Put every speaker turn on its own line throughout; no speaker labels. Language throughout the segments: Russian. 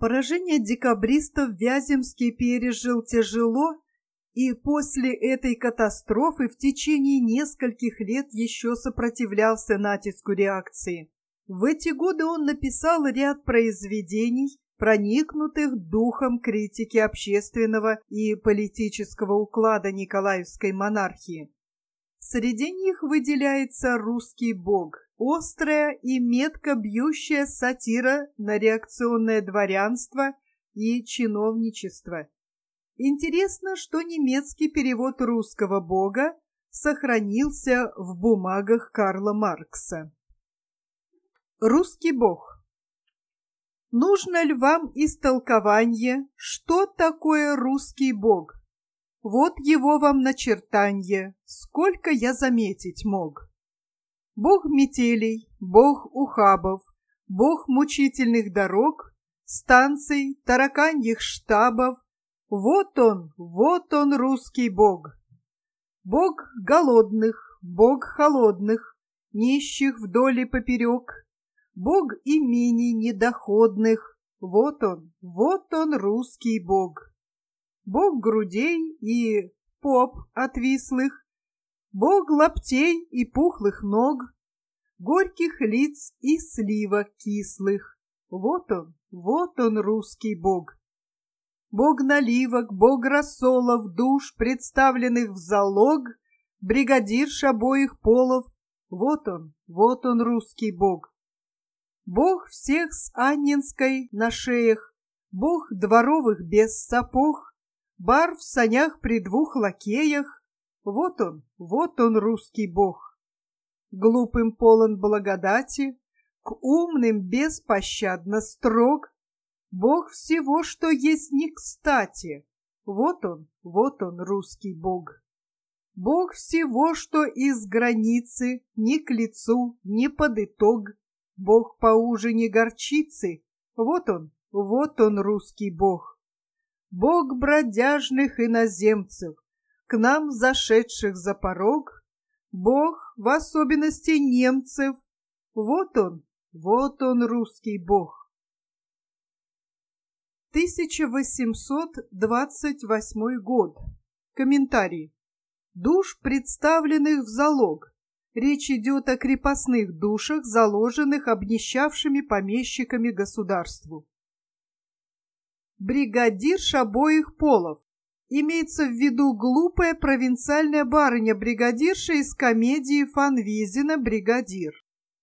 Поражение декабристов Вяземский пережил тяжело, и после этой катастрофы в течение нескольких лет еще сопротивлялся натиску реакции. В эти годы он написал ряд произведений, проникнутых духом критики общественного и политического уклада Николаевской монархии. Среди них выделяется «Русский бог», острая и метко бьющая сатира на реакционное дворянство и чиновничество. Интересно, что немецкий перевод «Русского бога» сохранился в бумагах Карла Маркса. Русский бог. Нужно ли вам истолкование, что такое русский бог? Вот его вам начертанье, сколько я заметить мог. Бог метелей, бог ухабов, бог мучительных дорог, станций, тараканьих штабов. Вот он, русский бог. Бог голодных, бог холодных, нищих вдоль и поперек, бог имений недоходных. Вот он, русский бог. Бог грудей и поп отвислых, бог лаптей и пухлых ног, горьких лиц и сливок кислых. Вот он, русский бог. Бог наливок, бог рассолов, душ, представленных в залог, бригадирш обоих полов. Вот он, русский бог. Бог всех с Анненской на шеях, бог дворовых без сапог, бар в санях при двух лакеях. Вот он, русский бог. Глупым полон благодати, к умным беспощадно строг, бог всего, что есть не кстати. Вот он, русский бог. Бог всего, что из границы, ни к лицу, ни под итог, бог поуже не горчицы. Вот он, русский бог. Бог бродяжных иноземцев, к нам зашедших за порог, бог в особенности немцев. Вот он, русский бог. 1828 год. Комментарий. Душ, представленных в залог. Речь идет о крепостных душах, заложенных обнищавшими помещиками государству. Бригадирш обоих полов. Имеется в виду глупая провинциальная барыня-бригадирша из комедии Фанвизина «Бригадир».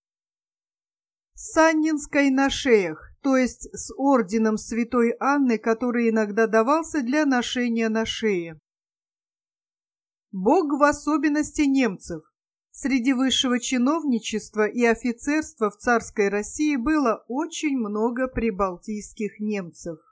С Анненской на шеях, то есть с орденом святой Анны, который иногда давался для ношения на шее. Бог в особенности немцев. Среди высшего чиновничества и офицерства в царской России было очень много прибалтийских немцев.